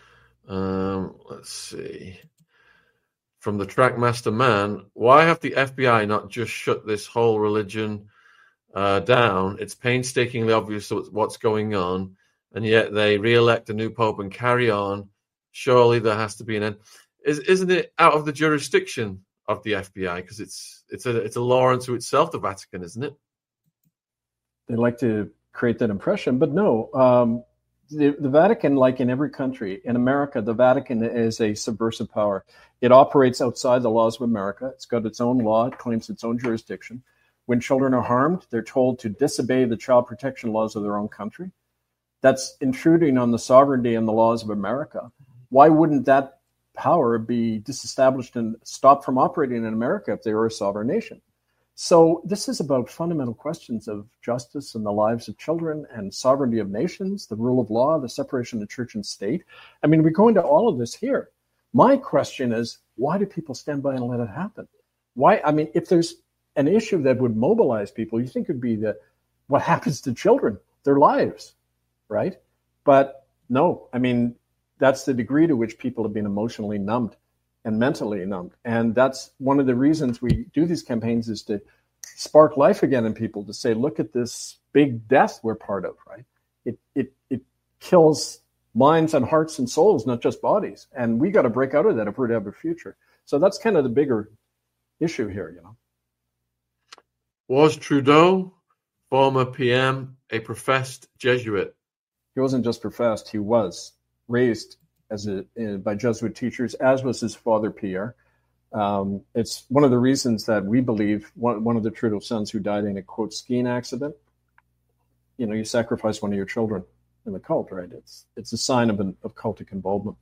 Um, let's see. From the Trackmaster Man, why have the F B I not just shut this whole religion uh, down? It's painstakingly obvious what's going on, and yet they re-elect a new pope and carry on. Surely there has to be an end. Is, isn't it out of the jurisdiction of the F B I? Because it's it's a it's a law unto itself, the Vatican, isn't it? They like to create that impression, but no. Um, the, the Vatican, like in every country, in America, the Vatican is a subversive power. It operates outside the laws of America. It's got its own law. It claims its own jurisdiction. When children are harmed, they're told to disobey the child protection laws of their own country. That's intruding on the sovereignty and the laws of America. Why wouldn't that power be disestablished and stopped from operating in America if they were a sovereign nation? So this is about fundamental questions of justice and the lives of children and sovereignty of nations, the rule of law, the separation of church and state. I mean, we go into all of this here. My question is, why do people stand by and let it happen? Why? I mean, if there's an issue that would mobilize people, you think it would be that what happens to children, their lives, right? But no, I mean, that's the degree to which people have been emotionally numbed and mentally numbed. And that's one of the reasons we do these campaigns, is to spark life again in people, to say, look at this big death we're part of, right? It it it kills minds and hearts and souls, not just bodies. And we got to break out of that if we're to have a future. So that's kind of the bigger issue here, you know. Was Trudeau, former P M, a professed Jesuit? He wasn't just professed, he was raised as a uh, by Jesuit teachers, as was his father, Pierre. Um, it's one of the reasons that we believe one, one of the Trudeau sons who died in a, quote, skiing accident, you know, you sacrifice one of your children in the cult, right? It's it's a sign of, an, of cultic involvement.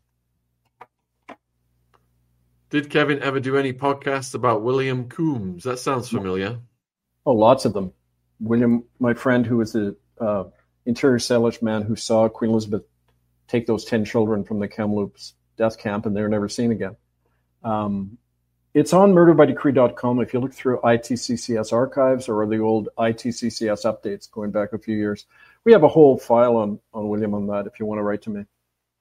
Did Kevin ever do any podcasts about William Coombs? That sounds familiar. Oh, lots of them. William, my friend who was the uh, interior salesman who saw Queen Elizabeth take those ten children from the Kamloops death camp, and they were never seen again. Um, it's on murder by decree dot com. If you look through I T C C S archives or the old I T C C S updates going back a few years, we have a whole file on, on William on that if you want to write to me.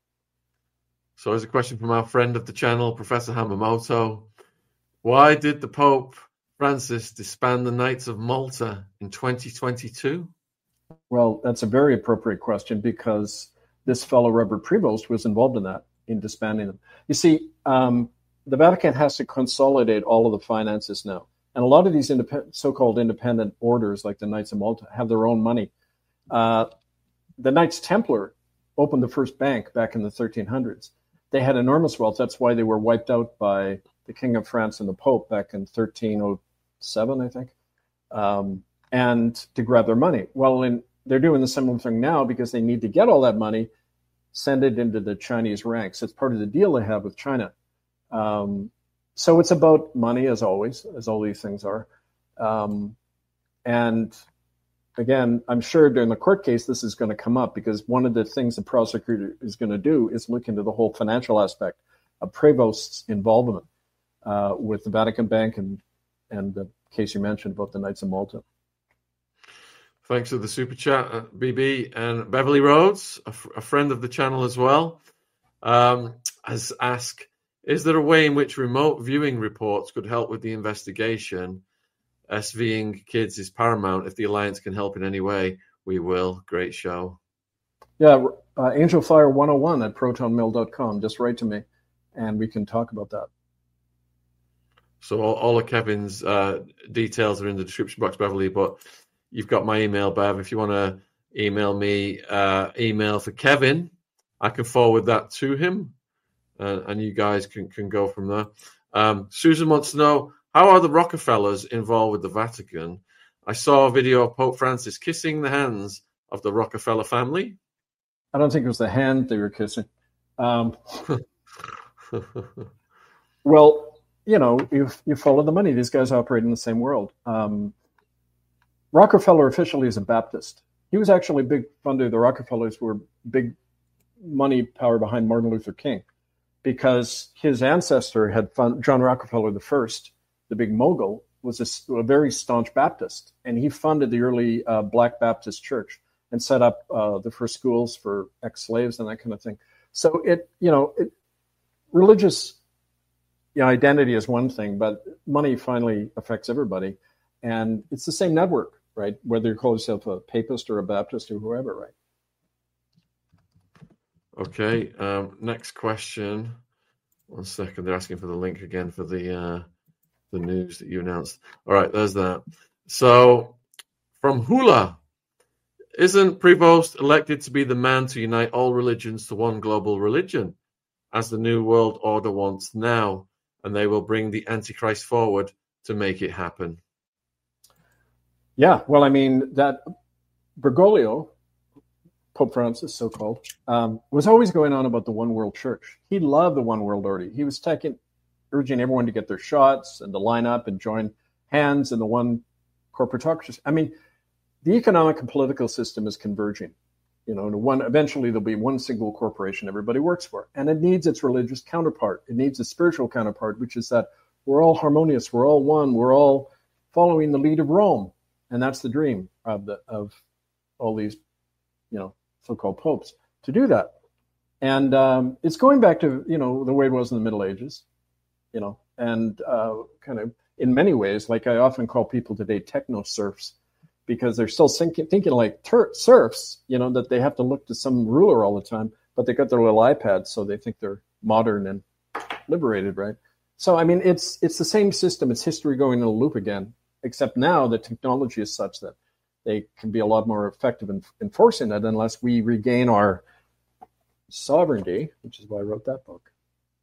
So here's a question from our friend of the channel, Professor Hamamoto. Why did the Pope Francis disband the Knights of Malta in twenty twenty-two? Well, that's a very appropriate question, because this fellow Robert Prevost was involved in that, in disbanding them. You see, um, the Vatican has to consolidate all of the finances now. And a lot of these independent, so-called independent orders, like the Knights of Malta, have their own money. Uh, the Knights Templar opened the first bank back in the thirteen hundreds. They had enormous wealth. That's why they were wiped out by the King of France and the Pope back in thirteen oh seven, I think, um, and to grab their money. Well, in they're doing the similar thing now, because they need to get all that money, send it into the Chinese ranks. It's part of the deal they have with China. Um, so it's about money, as always, as all these things are. Um, and again, I'm sure during the court case, this is going to come up, because one of the things the prosecutor is going to do is look into the whole financial aspect of Prevost's involvement uh, with the Vatican Bank and, and the case you mentioned about the Knights of Malta. Thanks for the super chat, uh, B B. And Beverly Rhodes, a, f- a friend of the channel as well, um, has asked, is there a way in which remote viewing reports could help with the investigation? SVing kids is paramount. If the Alliance can help in any way, we will. Great show. Yeah, uh, Angelfire one oh one at proton mail dot com. Just write to me, and we can talk about that. So all, all of Kevin's uh, details are in the description box, Beverly, but you've got my email, Bev. If you want to email me, uh, email for Kevin, I can forward that to him, uh, and you guys can, can go from there. Um, Susan wants to know, how are the Rockefellers involved with the Vatican? I saw a video of Pope Francis kissing the hands of the Rockefeller family. I don't think it was the hand they were kissing. Um, well, you know, you you follow the money. These guys operate in the same world. Um, Rockefeller officially is a Baptist. He was actually a big funder. The Rockefellers were big money power behind Martin Luther King, because his ancestor had fund, John Rockefeller the First, the big mogul, was a, a very staunch Baptist, and he funded the early uh, Black Baptist Church and set up uh, the first schools for ex-slaves and that kind of thing. So it, you know, it, religious you know, identity is one thing, but money finally affects everybody. And it's the same network, right? Whether you call yourself a papist or a Baptist or whoever, right? Okay. Um, next question. One second. They're asking for the link again for the uh, the news that you announced. All right, there's that. So from Hula, isn't Prevost elected to be the man to unite all religions to one global religion, as the New World Order wants now, and they will bring the Antichrist forward to make it happen? Yeah, well, I mean, that Bergoglio, Pope Francis, so-called, um, was always going on about the one world church. He loved the one world order. He was taking, urging everyone to get their shots and to line up and join hands in the one corporatocracy. I mean, the economic and political system is converging. You know, to one, eventually there'll be one single corporation everybody works for. And it needs its religious counterpart. It needs a spiritual counterpart, which is that we're all harmonious, we're all one, we're all following the lead of Rome. And that's the dream of the of all these, you know, so-called popes, to do that. And um, it's going back to, you know, the way it was in the Middle Ages, you know, and uh, kind of in many ways, like I often call people today techno-serfs, because they're still thinking, thinking like ter- serfs, you know, that they have to look to some ruler all the time, but they got their little iPads, so they think they're modern and liberated, right? So, I mean, it's it's the same system. It's history going in a loop again, except now the technology is such that they can be a lot more effective in enforcing it unless we regain our sovereignty, which is why I wrote that book,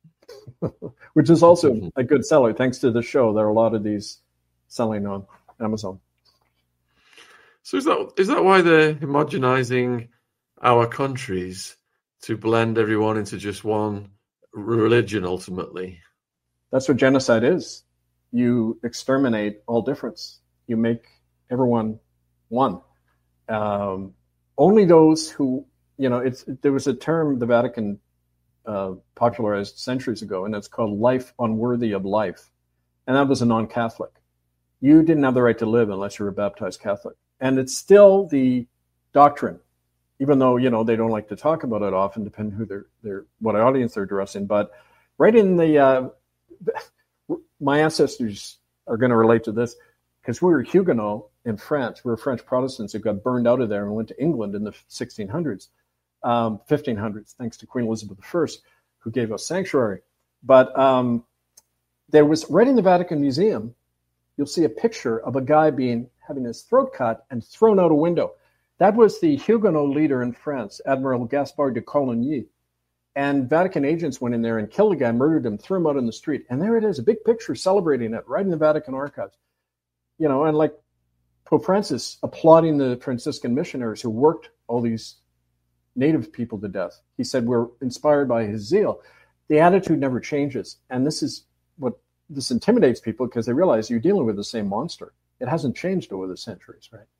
which is also a good seller. Thanks to the show, there are a lot of these selling on Amazon. So is that is that why they're homogenizing our countries to blend everyone into just one religion ultimately? That's what genocide is. You exterminate all difference. You make everyone one. Um, only those who, you know, it's there was a term the Vatican uh, popularized centuries ago, and it's called life unworthy of life. And that was a non-Catholic. You didn't have the right to live unless you were a baptized Catholic. And it's still the doctrine, even though, you know, they don't like to talk about it often, depending who they're, they're what audience they're addressing. But right in the, uh, my ancestors are going to relate to this, because we were Huguenot in France. We were French Protestants who got burned out of there and went to England in the sixteen hundreds, um, fifteen hundreds, thanks to Queen Elizabeth the First, who gave us sanctuary. But um, there was, right in the Vatican Museum, you'll see a picture of a guy being having his throat cut and thrown out a window. That was the Huguenot leader in France, Admiral Gaspard de Coligny. And Vatican agents went in there and killed the guy, murdered him, threw him out in the street. And there it is, a big picture celebrating it right in the Vatican archives. You know, and like Pope Francis applauding the Franciscan missionaries who worked all these native people to death. He said, we're inspired by his zeal. The attitude never changes. And this is what this intimidates people, because they realize you're dealing with the same monster. It hasn't changed over the centuries, right?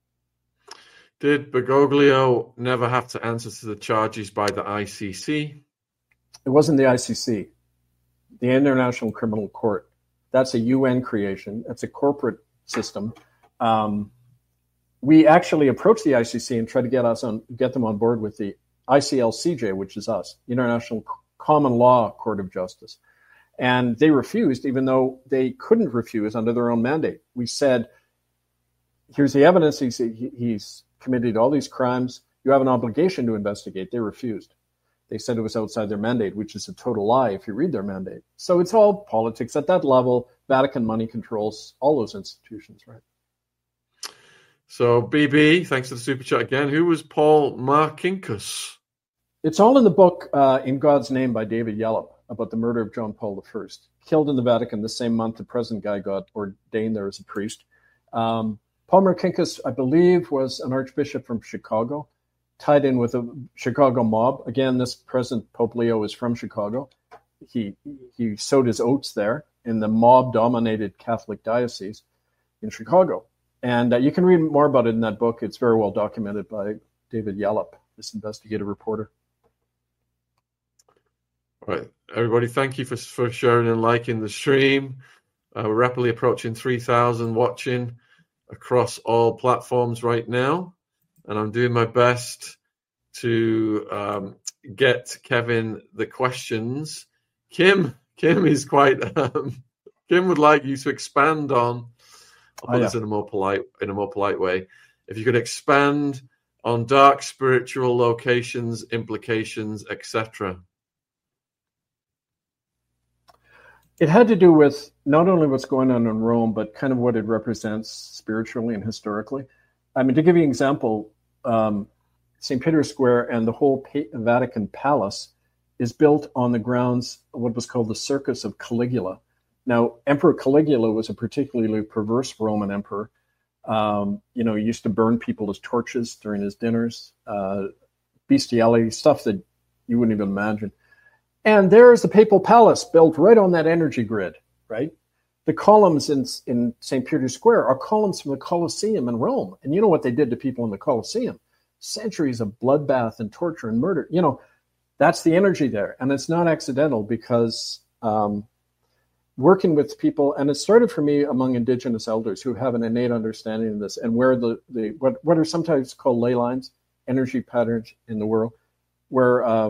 Did Bergoglio never have to answer to the charges by the I C C? It wasn't the I C C, the International Criminal Court. That's a U N creation. That's a corporate system. Um, we actually approached the I C C and tried to get us on, get them on board with the I C L C J, which is us, International Common Law Court of Justice. And they refused, even though they couldn't refuse under their own mandate. We said, here's the evidence. He's, he's committed all these crimes. You have an obligation to investigate. They refused. They said it was outside their mandate, which is a total lie if you read their mandate. So it's all politics at that level. Vatican money controls all those institutions, right? So, B B, thanks for the super chat again. Who was Paul Marcinkus? It's all in the book, uh, In God's Name by David Yallop, about the murder of John Paul the First, killed in the Vatican the same month the present guy got ordained there as a priest. Um, Paul Marcinkus, I believe, was an archbishop from Chicago, tied in with a Chicago mob. Again, this present Pope Leo is from Chicago. He he sowed his oats there in the mob-dominated Catholic diocese in Chicago. And uh, you can read more about it in that book. It's very well documented by David Yallop, this investigative reporter. All right, everybody, thank you for, for sharing and liking the stream. Uh, we're rapidly approaching three thousand watching across all platforms right now. And I'm doing my best to um, get Kevin the questions. Kim, Kim is quite. Um, Kim would like you to expand on. I'll put oh, yeah. this in a more polite, in a more polite way. If you could expand on dark spiritual locations, implications, et cetera. It had to do with not only what's going on in Rome, but kind of what it represents spiritually and historically. I mean, to give you an example, um, Saint Peter's Square and the whole Vatican Palace is built on the grounds of what was called the Circus of Caligula. Now, Emperor Caligula was a particularly perverse Roman emperor. Um, you know, he used to burn people as torches during his dinners, uh, bestiality, stuff that you wouldn't even imagine. And there's the Papal Palace built right on that energy grid, right? The columns in, in Saint Peter's Square are columns from the Colosseum in Rome. And you know what they did to people in the Colosseum? Centuries of bloodbath and torture and murder. You know, that's the energy there. And it's not accidental because um, working with people, and it started for me among indigenous elders who have an innate understanding of this and where the, the what, what are sometimes called ley lines, energy patterns in the world, where uh,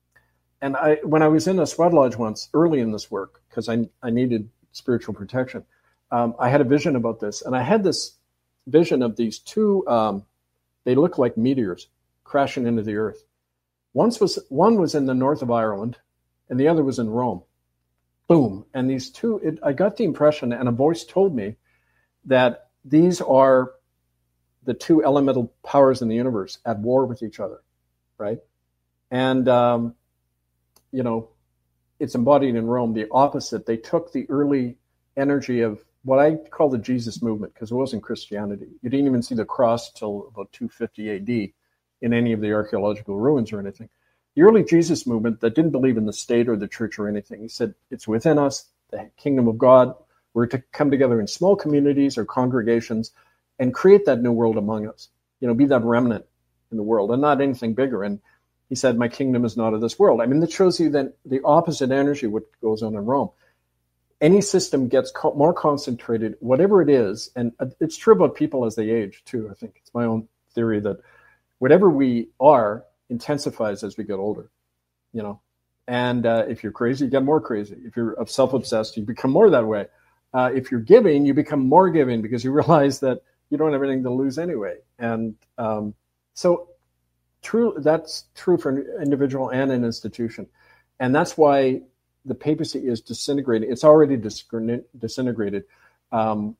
And I, when I was in a sweat lodge once, early in this work, because I, I needed spiritual protection, um, I had a vision about this. And I had this vision of these two, um, they look like meteors crashing into the earth. Once was, one was in the north of Ireland, and the other was in Rome. Boom. And these two, it, I got the impression, and a voice told me that these are the two elemental powers in the universe at war with each other, right? And... Um, you know, it's embodied in Rome, the opposite. They took the early energy of what I call the Jesus movement, because it wasn't Christianity. You didn't even see the cross till about two fifty A D in any of the archaeological ruins or anything. The early Jesus movement that didn't believe in the state or the church or anything. He said, it's within us, the kingdom of God. We're to come together in small communities or congregations and create that new world among us. You know, be that remnant in the world and not anything bigger. And he said, my kingdom is not of this world. I mean, that shows you that the opposite energy, what goes on in Rome. Any system gets co- more concentrated, whatever it is, and it's true about people as they age, too. I think it's my own theory that whatever we are intensifies as we get older, you know. And uh, if you're crazy, you get more crazy. If you're self-obsessed, you become more that way. Uh, if you're giving, you become more giving because you realize that you don't have anything to lose anyway. And um, so... True, that's true for an individual and an institution. And that's why the papacy is disintegrating. It's already disintegrated um,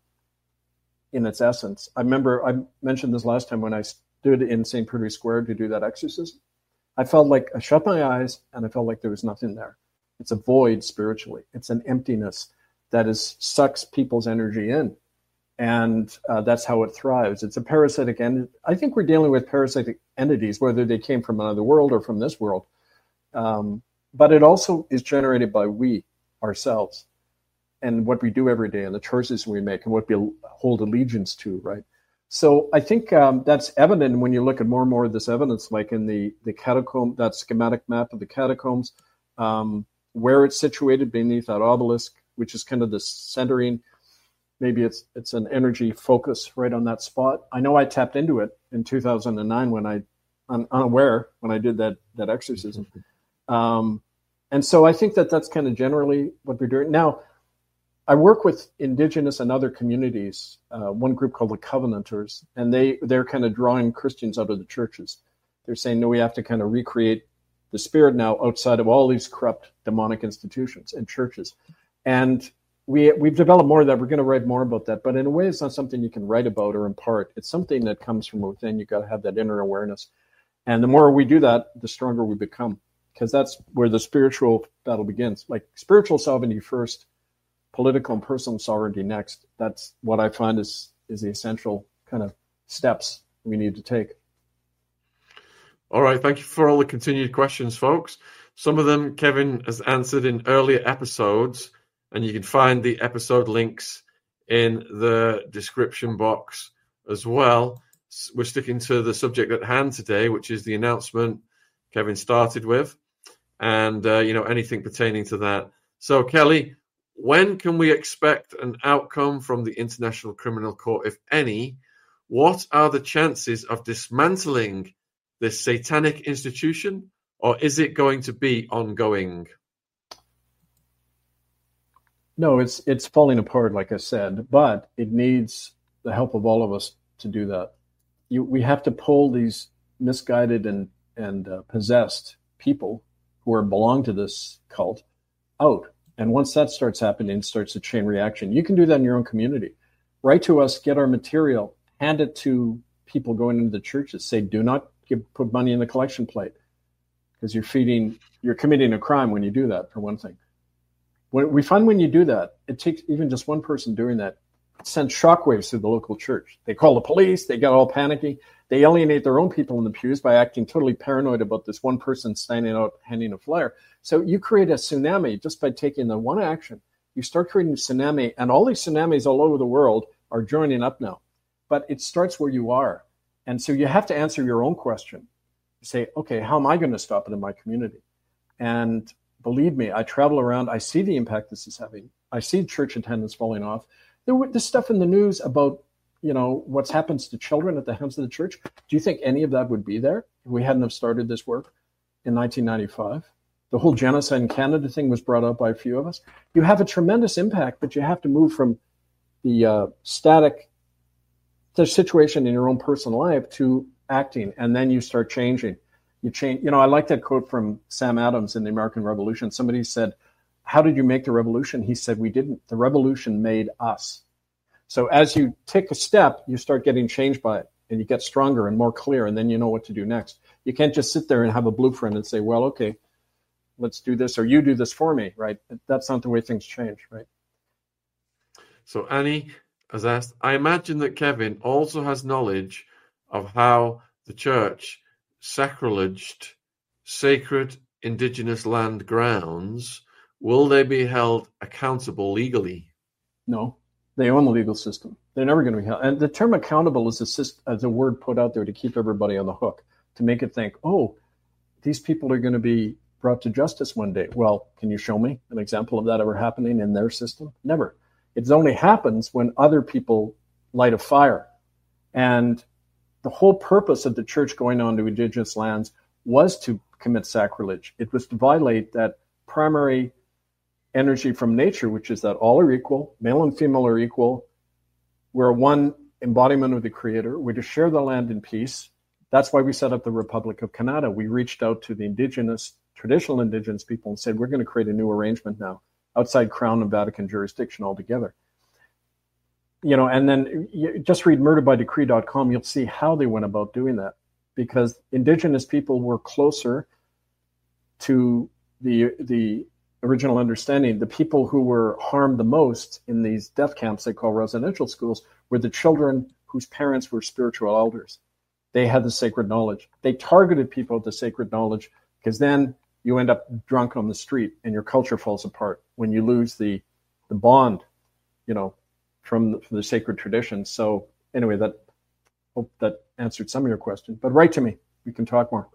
in its essence. I remember I mentioned this last time when I stood in Saint Peter's Square to do that exorcism. I felt like I shut my eyes and I felt like there was nothing there. It's a void spiritually. It's an emptiness that is sucks people's energy in. And uh, that's how it thrives. It's a parasitic entity. I think we're dealing with parasitic entities, whether they came from another world or from this world. Um, but it also is generated by we, ourselves, and what we do every day and the choices we make and what we hold allegiance to, right? So I think um, that's evident when you look at more and more of this evidence, like in the, the catacomb, that schematic map of the catacombs, um, where it's situated beneath that obelisk, which is kind of the centering. Maybe it's it's an energy focus right on that spot. I know I tapped into it in two thousand nine when I, un, unaware, when I did that that exorcism. Um, and so I think that that's kind of generally what we're doing. Now, I work with indigenous and other communities, uh, one group called the Covenanters, and they, they're kind of drawing Christians out of the churches. They're saying, no, we have to kind of recreate the spirit now outside of all these corrupt demonic institutions and churches. And We, we've developed more of that. We're going to write more about that. But in a way, it's not something you can write about or impart. It's something that comes from within. You've got to have that inner awareness. And the more we do that, the stronger we become. Because that's where the spiritual battle begins. Like spiritual sovereignty first, political and personal sovereignty next. That's what I find is, is the essential kind of steps we need to take. All right. Thank you for all the continued questions, folks. Some of them Kevin has answered in earlier episodes. And you can find the episode links in the description box as well. We're sticking to the subject at hand today, which is the announcement Kevin started with, and uh, you know, anything pertaining to that. So, Kelly, when can we expect an outcome from the International Criminal Court, if any? What are the chances of dismantling this satanic institution or is it going to be ongoing? No, it's it's falling apart, like I said, but it needs the help of all of us to do that. You, we have to pull these misguided and and uh, possessed people who are belong to this cult out. And once that starts happening, it starts a chain reaction. You can do that in your own community. Write to us, get our material, hand it to people going into the churches. Say, do not give, put money in the collection plate, because you're feeding, you're committing a crime when you do that, for one thing. When we find when you do that, it takes even just one person doing that, it sends shockwaves through the local church. They call the police, they get all panicky. They alienate their own people in the pews by acting totally paranoid about this one person standing out handing a flyer. So you create a tsunami just by taking the one action. You start creating a tsunami, and all these tsunamis all over the world are joining up now. But it starts where you are. And so you have to answer your own question. You say, okay, how am I going to stop it in my community? And believe me, I travel around. I see the impact this is having. I see church attendance falling off. There was this stuff in the news about, you know, what's happens to children at the hands of the church. Do you think any of that would be there if we hadn't have started this work in nineteen ninety-five? The whole genocide in Canada thing was brought up by a few of us. You have a tremendous impact, but you have to move from the uh, static the situation in your own personal life to acting, and then you start changing. You change. You know, I like that quote from Sam Adams in the American Revolution. Somebody said, "How did you make the revolution?" He said, "We didn't. The revolution made us." So as you take a step, you start getting changed by it, and you get stronger and more clear, and then you know what to do next. You can't just sit there and have a blueprint and say, well, okay, let's do this, or you do this for me, right? That's not the way things change, right? So Annie has asked, I imagine that Kevin also has knowledge of how the church sacrileged sacred indigenous land grounds. Will they be held accountable legally? No. They own the legal system. They're never going to be held. And the term accountable is a, syst- as a word put out there to keep everybody on the hook, to make it think, oh, these people are going to be brought to justice one day. Well, can you show me an example of that ever happening in their system? Never. It only happens when other people light a fire. And the whole purpose of the church going on to indigenous lands was to commit sacrilege. It was to violate that primary energy from nature, which is that all are equal, male and female are equal. We're one embodiment of the Creator. We're to share the land in peace. That's why we set up the Republic of Canada. We reached out to the indigenous, traditional indigenous people and said, we're going to create a new arrangement now, outside Crown and Vatican jurisdiction altogether. You know, and then you just read murder by decree dot com, you'll see how they went about doing that, because indigenous people were closer to the the original understanding. The people who were harmed the most in these death camps they call residential schools were the children whose parents were spiritual elders. They had the sacred knowledge. They targeted people with the sacred knowledge, because then you end up drunk on the street and your culture falls apart when you lose the the bond, you know, from the, from the sacred traditions. So anyway, that hope that answered some of your questions. But write to me. We can talk more.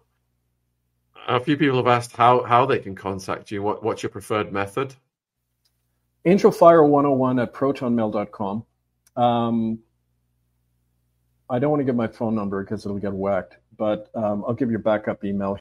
A few people have asked how, how they can contact you. What, what's your preferred method? Angelfire one oh one at proton mail dot com. Um, I don't want to give my phone number because it'll get whacked, but um, I'll give you a backup email,